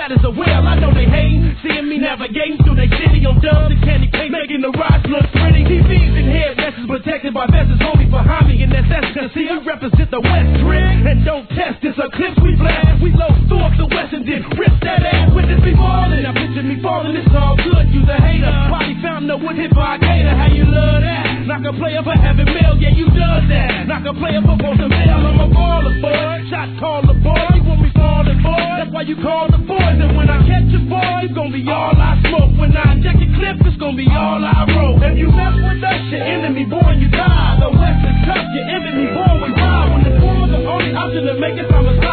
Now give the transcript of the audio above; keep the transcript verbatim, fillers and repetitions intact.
side is a well. I know they hate seeing me navigating through their city on dubs and candy paint, making the rides look pretty. T Vs and head messes protected by vests, homie behind me, and that's essence. See, we represent the West Trick, and don't test this. A clips we blast, we low throw up the West and then rip that ass. Witness me falling, now picture me falling. It's all good. You the hater, probably found no wood hit by a gator. How you love that? Knock a player for having mail, yeah you done that. Knock a player for both the mail. I'm a baller boy, shot caller boy. You want me falling boy? That's why you call the boys. And when I catch a boy, it's gonna be all I smoke. When I inject your clip, it's gonna be all I roll. If you mess with us, your enemy boy, you die. The West is tough, your enemy boy, we ride. When the war, the only option to make it from a